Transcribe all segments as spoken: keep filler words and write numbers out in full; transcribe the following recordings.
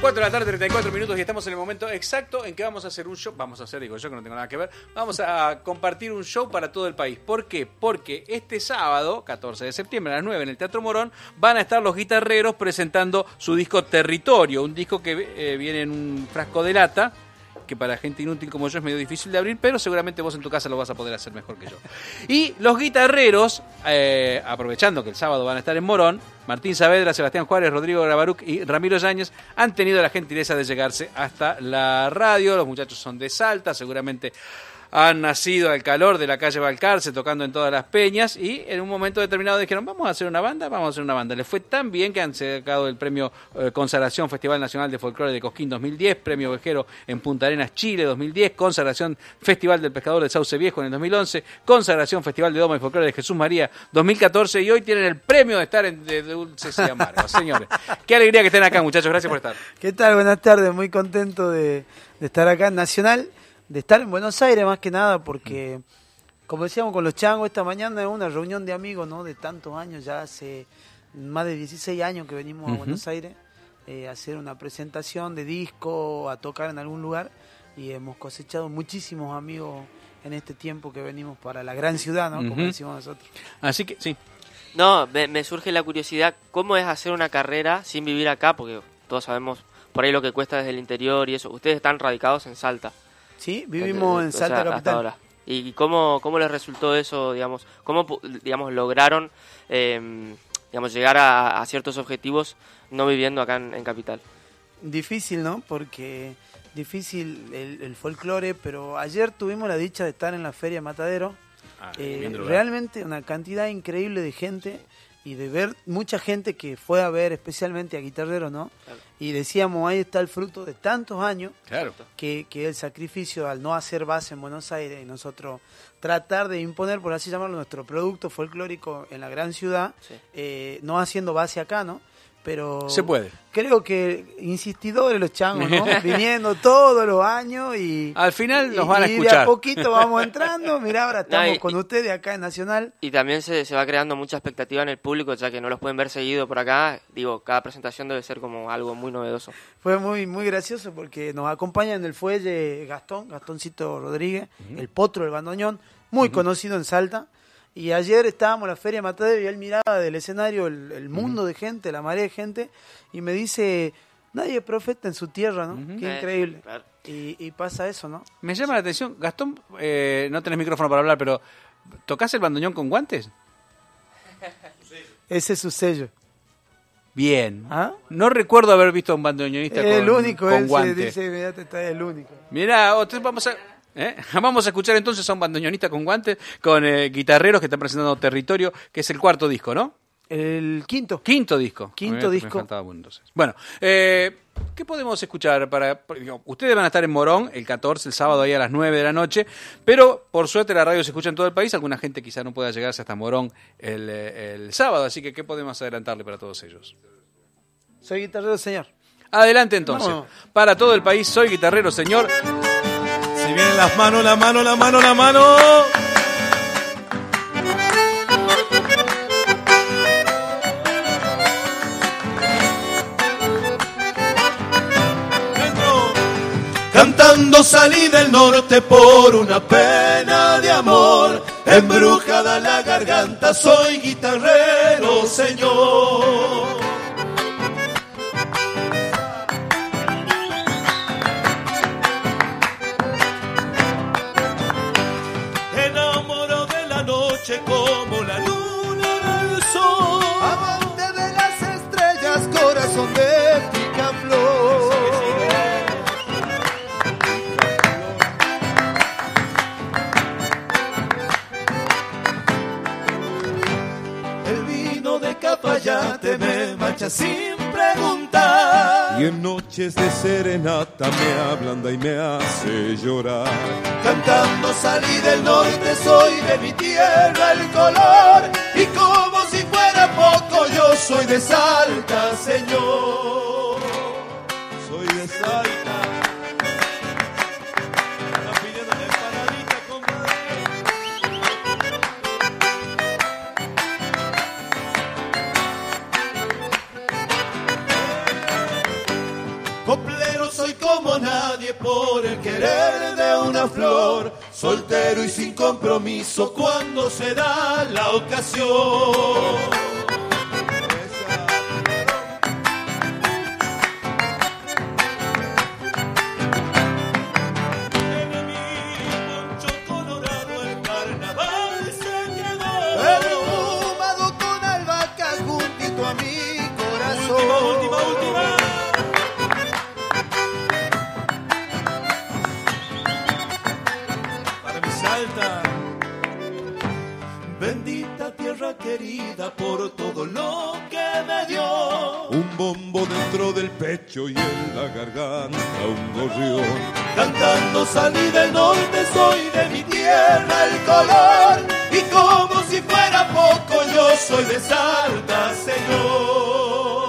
cuatro de la tarde, treinta y cuatro minutos, y estamos en el momento exacto en que vamos a hacer un show. Vamos a hacer, digo yo, que no tengo nada que ver. Vamos a compartir un show para todo el país. ¿Por qué? Porque este sábado, catorce de septiembre, a las nueve, en el Teatro Morón, van a estar los guitarreros presentando su disco Territorio. Un disco que eh, viene en un frasco de lata, que para gente inútil como yo es medio difícil de abrir, pero seguramente vos en tu casa lo vas a poder hacer mejor que yo. Y los guitarreros, eh, aprovechando que el sábado van a estar en Morón, Martín Saavedra, Sebastián Juárez, Rodrigo Grabaruc y Ramiro Yáñez han tenido la gentileza de llegarse hasta la radio. Los muchachos son de Salta, seguramente han nacido al calor de la calle Balcarce, tocando en todas las peñas, y en un momento determinado dijeron, vamos a hacer una banda, vamos a hacer una banda. Les fue tan bien que han sacado el premio eh, Consagración Festival Nacional de Folclore de Cosquín dos mil diez, premio Vejero en Punta Arenas, Chile dos mil diez, Consagración Festival del Pescador de Sauce Viejo en el dos mil once, Consagración Festival de Doma y Folclore de Jesús María dos mil catorce, y hoy tienen el premio de estar en de Dulces y Amargos. Señores, qué alegría que estén acá, muchachos, gracias por estar. ¿Qué tal? Buenas tardes, muy contento de, de estar acá en Nacional, de estar en Buenos Aires más que nada, porque como decíamos con los changos esta mañana, es una reunión de amigos, ¿no? De tantos años, ya hace más de dieciséis años que venimos uh-huh. a Buenos Aires eh, a hacer una presentación de disco, a tocar en algún lugar, y hemos cosechado muchísimos amigos en este tiempo que venimos para la gran ciudad, ¿no? Como uh-huh. decimos nosotros. Así que sí. No, me, me surge la curiosidad, ¿cómo es hacer una carrera sin vivir acá? Porque todos sabemos por ahí lo que cuesta desde el interior y eso. Ustedes están radicados en Salta. Sí, vivimos desde, en Salta, o sea, capital. Ahora. ¿Y cómo, cómo les resultó eso, digamos? ¿Cómo, digamos, lograron, eh, digamos, llegar a, a ciertos objetivos no viviendo acá en, en capital? Difícil, ¿no? Porque difícil el, el folclore, pero ayer tuvimos la dicha de estar en la Feria Matadero. Ah, eh, realmente una cantidad increíble de gente y de ver mucha gente que fue a ver especialmente a guitarreros, ¿no? Claro. Y decíamos, ahí está el fruto de tantos años, claro. que, que el sacrificio al no hacer base en Buenos Aires y nosotros tratar de imponer, por así llamarlo, nuestro producto folclórico en la gran ciudad, sí. eh, no haciendo base acá, ¿no? Pero se puede. Creo que insistidores los changos, ¿no? Viniendo todos los años y al final nos y, van a y escuchar. Y de a poquito vamos entrando. Mirá, ahora estamos no, y, con ustedes acá en Nacional. Y también se, se va creando mucha expectativa en el público, ya que no los pueden ver seguido por acá. Digo, cada presentación debe ser como algo muy novedoso. Fue muy muy gracioso porque nos acompaña en el fuelle Gastón, Gastoncito Rodríguez, uh-huh. el potro del bandoneón, muy uh-huh. conocido en Salta. Y ayer estábamos en la Feria Matadero y él miraba del escenario el, el mundo uh-huh. de gente, la marea de gente, y me dice, nadie es profeta en su tierra, ¿no? Uh-huh. Qué eh, increíble. Claro. Y, y pasa eso, ¿no? Me llama la atención, Gastón, eh, no tenés micrófono para hablar, pero ¿tocás el bandoneón con guantes? Ese es su sello. Bien. ¿Ah? No recuerdo haber visto a un bandoneonista el con, único, con él guantes. Se dice, mirá, está el único. Mirá, entonces vamos a... ¿Eh? Vamos a escuchar entonces a un bandoneonista con guantes, con eh, guitarreros que están presentando Territorio, que es el cuarto disco, ¿no? El quinto. Quinto disco. Quinto me, disco. Me faltaba uno, entonces. Bueno, eh, ¿qué podemos escuchar? para digamos, Ustedes van a estar en Morón el catorce, el sábado, ahí a las nueve de la noche, pero por suerte la radio se escucha en todo el país. Alguna gente quizá no pueda llegarse hasta Morón el, el sábado, así que ¿qué podemos adelantarle para todos ellos? Soy guitarrero, señor. Adelante entonces. No. Para todo el país, soy guitarrero, señor. Si vienen las manos, la mano, la mano, la mano. Dentro. Cantando salí del norte por una pena de amor. Embrujada la garganta, soy guitarrero, señor. Como la luna del sol, amante de las estrellas, corazón de picaflor. El vino de Cafayate me marcha sin preguntar, y en noches de serenata me ablanda y me hace llorar. Cantando salí del norte, soy de mi tierra el color, y como si fuera poco yo soy de Salta, señor. Soy de Salta. Está pidiéndole paradita, compadre. Coplero soy como nadie por el querer de una flor, soltero y sin compromiso cuando se da la ocasión. Querida por todo lo que me dio, un bombo dentro del pecho y en la garganta un gorrión. Cantando salí del norte, soy de mi tierra el color, y como si fuera poco yo soy de Salta, señor.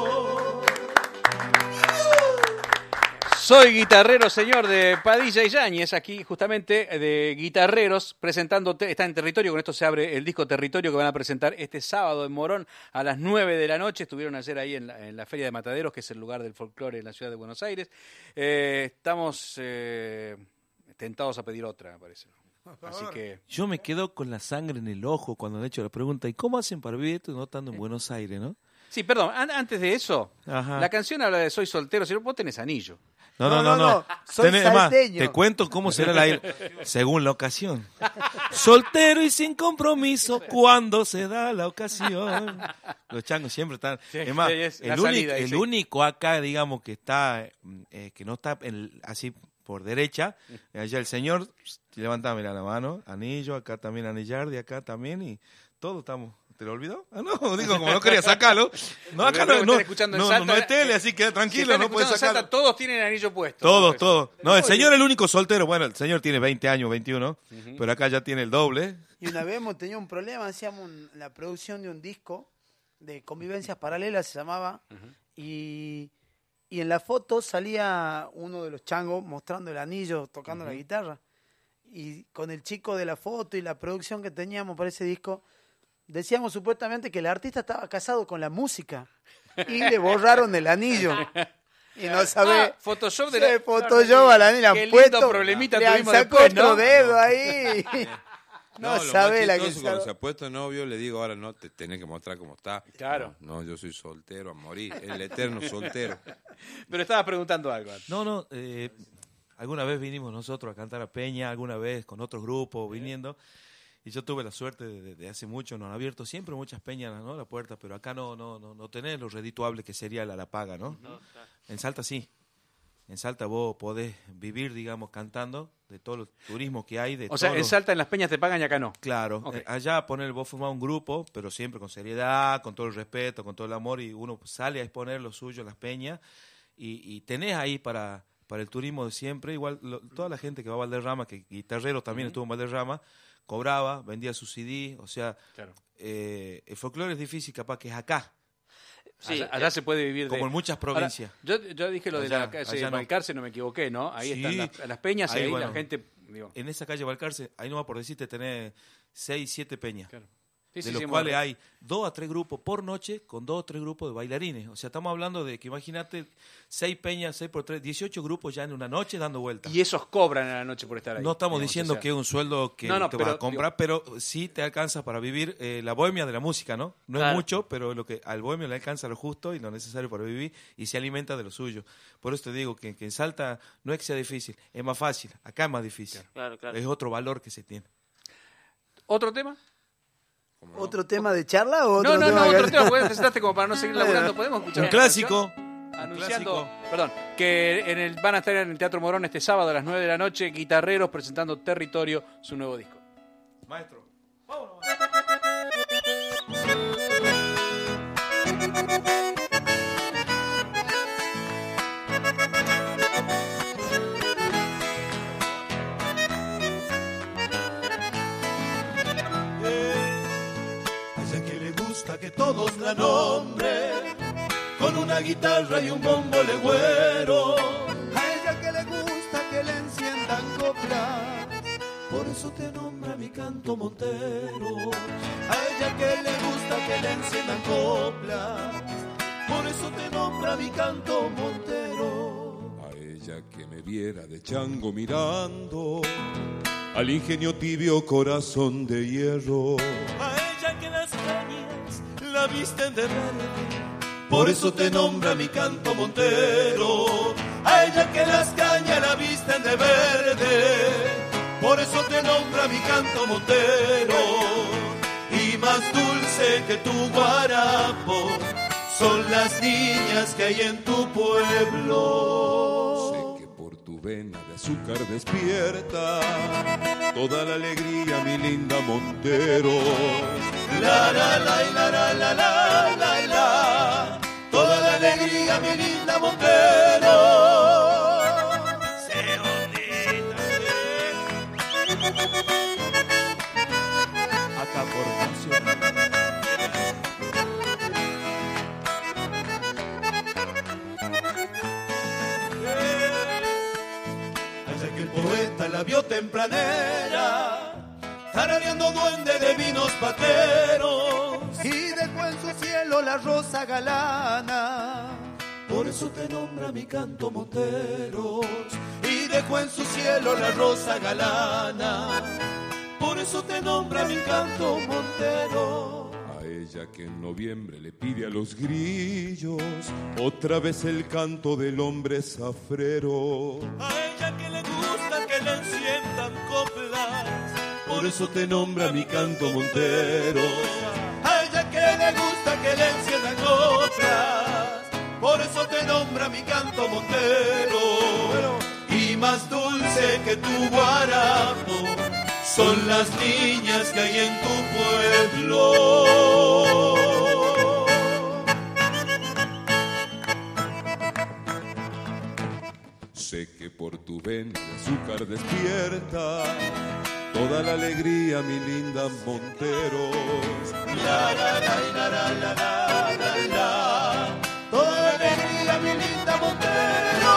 Soy guitarrero, señor, de Padilla y Yáñez, aquí justamente de guitarreros, presentando, está en Territorio, con esto se abre el disco Territorio que van a presentar este sábado en Morón a las nueve de la noche, estuvieron ayer ahí en la, en la Feria de Mataderos, que es el lugar del folclore en la ciudad de Buenos Aires. Eh, estamos eh, tentados a pedir otra, me parece. Así que... Yo me quedo con la sangre en el ojo cuando han hecho la pregunta, ¿y cómo hacen para vivir esto no estando en Buenos Aires, no? Sí, perdón, an- antes de eso, Ajá. La canción habla de soy soltero, si no, vos tenés anillo. No, no, no, no. no. Soy Tenés, además, salteño. te cuento cómo será el aire según la ocasión. Soltero y sin compromiso cuando se da la ocasión. Los changos siempre están. Sí, es más, sí, es la el, único, salida, el sí. único acá, digamos, que está, eh, que no está en, así por derecha, allá el señor levanta, mira la mano, anillo, acá también anillardi, acá también, y todos estamos. ¿Te lo olvidó? Ah, no, digo, como no quería sacarlo. No, acá no, no, escuchando en no, Salta, no es tele, así que Si tranquilo, están no puedes escuchando sacarlo. Salta, todos tienen anillo puesto. Todos, ¿no? todos. No, el señor es el único soltero. Bueno, el señor tiene veinte años, veintiuno, uh-huh. Pero acá ya tiene el doble. Y una vez hemos tenido un problema, hacíamos un- la producción de un disco de Convivencias Paralelas, se llamaba, uh-huh. y, y en la foto salía uno de los changos mostrando el anillo, tocando uh-huh. la guitarra. Y con el chico de la foto y la producción que teníamos para ese disco, decíamos supuestamente que el artista estaba casado con la música y le borraron el anillo. Y no sabe. Ah, Photoshop de Sí, la... Photoshop a la niña. Qué han lindo puesto, problemita le han tuvimos sacó después, otro ¿no? dedo ahí. No, No, lo sabe más la que chistoso, cuando sabe. se ha puesto novio, le digo, ahora no, te tenés que mostrar cómo está. Claro. No, no, yo soy soltero a morir, el eterno soltero. Pero estabas preguntando algo. No, no, eh, alguna vez vinimos nosotros a cantar a Peña, alguna vez con otros grupos viniendo, y yo tuve la suerte de, de, de hace mucho, nos han abierto siempre muchas peñas, ¿no? La puerta, pero acá no, no, no, no tenés lo redituable que sería la, la paga, ¿no? No, claro. En Salta sí. En Salta vos podés vivir, digamos, cantando de todo el turismo que hay. De O sea, todo en lo- Salta en las peñas te pagan y acá no. Claro, Ok. eh, allá poner vos formás un grupo, pero siempre con seriedad, con todo el respeto, con todo el amor, y uno sale a exponer lo suyo en las peñas, y, y tenés ahí para, para el turismo de siempre, igual lo- toda la gente que va a Valderrama, que guitarrero también estuvo en Valderrama, cobraba, vendía su C D, o sea, Claro. eh, el folclore es difícil, capaz que es acá, Sí, allá, allá se puede vivir de... como en muchas provincias. Ahora, yo, yo dije lo de Allá- la calle allá no. Balcarce, no me equivoqué, ¿no? Ahí Sí. están las, las peñas y Ahí, ahí bueno. la gente... Digo, En esa calle Balcarce, ahí no va por decirte, tenés seis, siete peñas. claro. Sí, de sí, los sí, cuales muy- hay dos a tres grupos por noche con dos o tres grupos de bailarines. O sea, estamos hablando de que imagínate seis peñas, seis por tres, dieciocho grupos ya en una noche dando vueltas. Y esos cobran a la noche por estar ahí. No estamos digamos, diciendo o sea, que es un sueldo que No, no, te pero, vas a comprar, pero sí te alcanza para vivir eh, la bohemia de la música, ¿no? No Claro. es mucho, pero lo que al bohemio le alcanza lo justo y lo necesario para vivir y se alimenta de lo suyo. Por eso te digo que, que en Salta no es que sea difícil, es más fácil. Acá es más difícil. Claro, claro. Es otro valor que se tiene. ¿Otro tema? ¿Cómo no? ¿Otro tema de charla o otro No, no, tema no, que- otro tema, porque presentaste como para no seguir laburando. ¿Podemos escuchar Un una clásico. canción? Anunciando, clásico. perdón, que en el, van a estar en el Teatro Morón este sábado a las nueve de la noche, guitarreros presentando Territorio, su nuevo disco. Maestro. A ella que le gusta que todos la nombren, con una guitarra y un bombo legüero. A ella que le gusta que le enciendan coplas, por eso te nombra mi canto montero. A ella que le gusta que le enciendan coplas, por eso te nombra mi canto montero. ella que me viera de chango mirando al ingenio tibio corazón de hierro. A ella que las cañas la visten de verde, Por eso te nombra mi canto montero. A ella que las cañas la visten de verde, por eso te nombra mi canto montero. Y más dulce que tu guarapo son las niñas que hay en tu pueblo. Sé que por tu vena de azúcar despierta toda la alegría, mi linda Montero. La la la la la la la la la, toda la alegría, mi linda Montero. sé bonita, acá por Nacional. Allá que el poeta la vio tempranera, tarareando duende de vinos pateros, Y dejó en su cielo la rosa galana. por eso te nombra mi canto Monteros. Y dejó en su cielo la rosa galana, por eso te nombra mi canto Montero. A ella que en noviembre le pide a los grillos otra vez el canto del hombre zafrero. A ella que le gusta que le enciendan coplas, Por eso te nombra mi canto Montero. A ella que le gusta que le enciendan coplas, por eso te nombra mi canto Montero. Y más dulce que tu guarapo son las niñas que hay en tu pueblo. Sé que por tu vena de azúcar despierta toda la alegría, mi linda Monteros. La la la la la la la la la, toda la alegría, mi linda Monteros.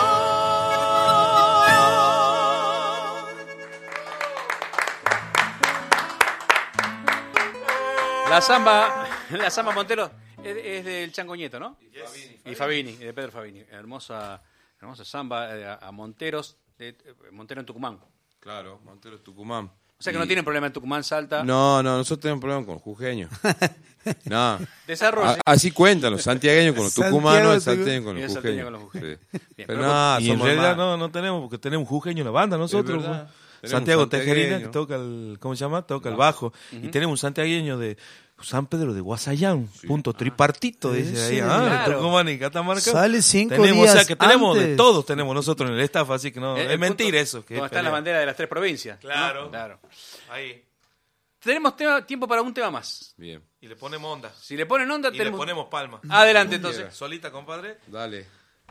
La samba, la samba Montero es, es del Chango Nieto, ¿no? Y Fabini, de Pedro Fabini. Hermosa, hermosa samba eh, a, a Monteros, de, eh, Montero en Tucumán. Claro, Montero Tucumán. O sea que Y- no tienen problema en Tucumán, Salta. No, no, nosotros tenemos problema con los jujeños. No. Desarrolle. A- así cuentan los santiagueños con los tucumanos, el Santiago, salteño con y los el salteño jujeños. con los jujeños. Sí. Bien, Pero pero no, Y en somos realidad más. no, no tenemos, porque tenemos un jujeño en la banda nosotros. Es verdad. pues. Tenemos Santiago un Tejerina, que santiagueño. toca el, ¿cómo se llama? Toca el bajo. Y tenemos un santiagueño de San Pedro de Guasayán, punto tripartito, dice ahí. Sí, Ah, claro. de Tucumán y Catamarca. Sale cinco tenemos, días O sea que tenemos de antes. todos, tenemos nosotros en el staff, así que no, El- es el mentira punto eso. Que donde es está la pelea. bandera de las tres provincias. ¿no? Claro. Claro. Ahí. Tenemos tema- tiempo para un tema más. Bien, Y le ponemos onda. Si le ponen onda, Y le tenemos... ponemos palma. Adelante, entonces. Solita, compadre. dale.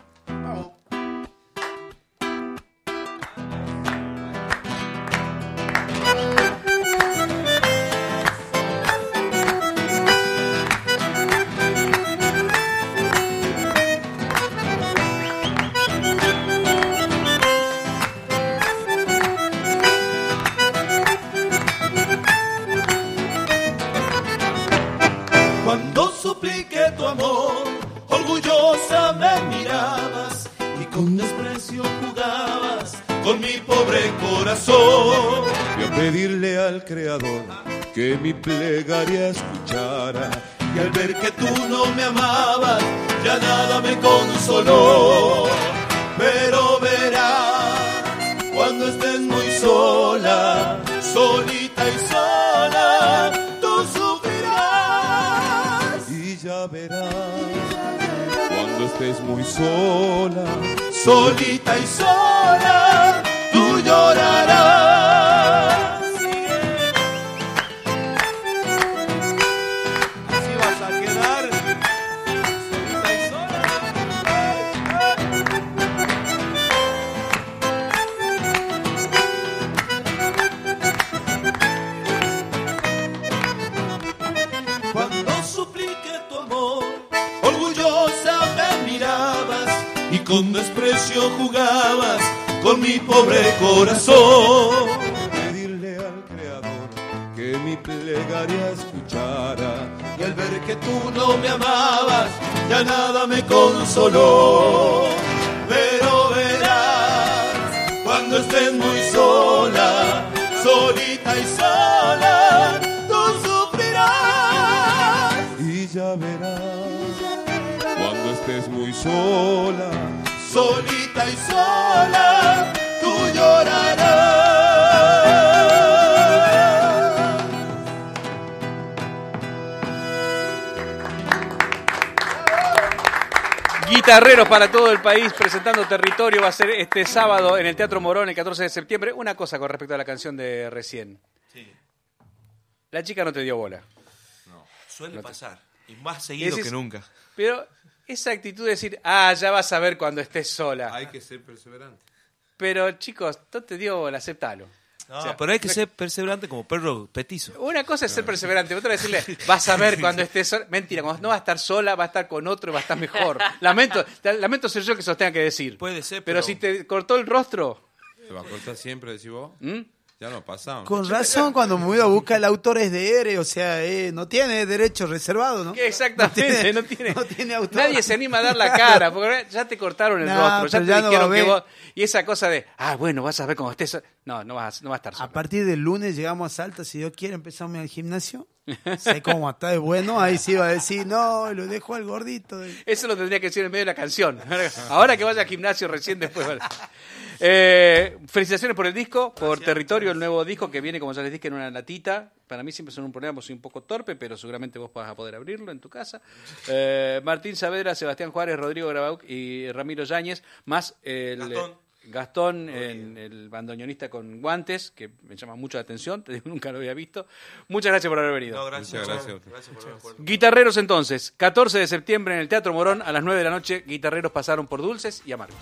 Cuando supliqué tu amor, orgullosa me mirabas y con desprecio jugabas con mi pobre corazón. Voy a pedirle al Creador que mi plegaria escuchara, y al ver que tú no me amabas, ya nada me consoló. Pero verás, cuando estés muy sola, solita y sola, tú sufrirás. Y ya verás, cuando estés muy sola, solita y sola, tú llorarás. Así vas a quedar, solita y sola. Cuando supliqué tu amor, orgullosa me mirabas y con desprecio jugabas con mi pobre corazón. Pedirle al Creador que mi plegaria escuchara, y al ver que tú no me amabas, ya nada me consoló. Pero verás, sola, solita y sola, tú llorarás. Guitarreros para todo el país presentando Territorio va a ser este sábado en el Teatro Morón el catorce de septiembre. Una cosa con respecto a la canción de recién. Sí. La chica no te dio bola. Suele pasar, y más seguido Decís- que nunca. Pero esa actitud de decir, ah, ya vas a ver cuando estés sola. Hay que ser perseverante. Pero chicos, no te dio bola, aceptalo. No, O sea, pero hay que ser perseverante como perro petizo. Una cosa es ser perseverante, otra es decirle, vas a ver cuando estés sola. Mentira, cuando no va a estar sola, va a estar con otro y va a estar mejor. Lamento, lamento ser yo que se los tenga que decir. Puede ser, Pero, pero- si te cortó el rostro, ¿Te va a cortar siempre, decís vos? ¿Mm? Ya no pasamos. Con razón, cuando me voy a buscar el autor es de R, o sea, eh, no tiene derecho reservado, ¿no? que exactamente, no No tiene, tiene- no tiene autor. nadie se anima a dar la cara, porque ya te cortaron el No, rostro, ya pero te ya no dijeron va a que ver. vos, y esa cosa de, ah, bueno, vas a ver cuando estés sola. No, no vas, no va a estar sola. A partir del lunes llegamos a Salta, si Dios quiere, empezamos al gimnasio. Sé cómo está de bueno, ahí sí va a decir, no, lo dejo al gordito. Eso lo tendría que decir en medio de la canción. Ahora que vaya al gimnasio recién después. Vale. Eh, felicitaciones por el disco, por Territorio, el nuevo disco que viene, como ya les dije, en una latita. Para mí siempre son un problema, porque soy un poco torpe, pero seguramente vos vas a poder abrirlo en tu casa. Eh, Martín Saavedra, Sebastián Juárez, Rodrigo Grabauc y Ramiro Yáñez, más el... Gastón. Gastón, en el bandoneonista con guantes, que me llama mucho la atención, te digo, nunca lo había visto. Muchas gracias por haber venido. No, gracias. Muchas gracias a usted. Gracias por haber acuerdo. Guitarreros entonces, catorce de septiembre en el Teatro Morón a las nueve de la noche, Guitarreros pasaron por dulces y amargos.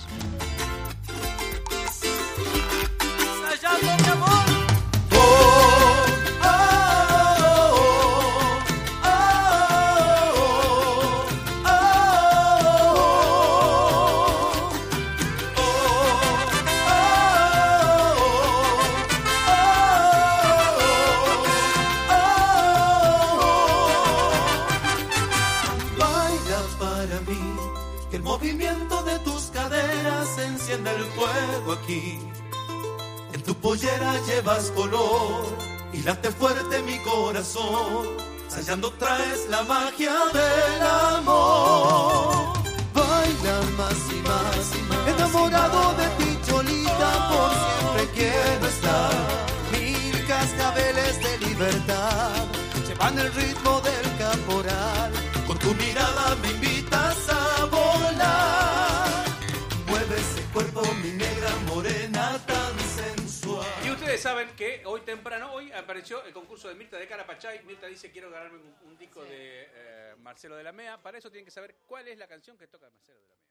Baila para mí, que el movimiento de tus caderas encienda el fuego aquí. En tu pollera llevas color y late fuerte mi corazón. Ensayando traes la magia del amor. Baila más y más, y más enamorado de ti, Cholita, por siempre quiero estar. Mil cascabeles de libertad llevan el ritmo del caporal. Con tu mirada me invitas a volar. Mueve ese cuerpo, mi negra morena tan sensual. Y ustedes saben que hoy temprano, hoy apareció el concurso de Mirta de Carapachay. Mirta dice, quiero ganarme un, un disco de eh, Marcelo de la Mea. Para eso tienen que saber cuál es la canción que toca Marcelo de la Mea.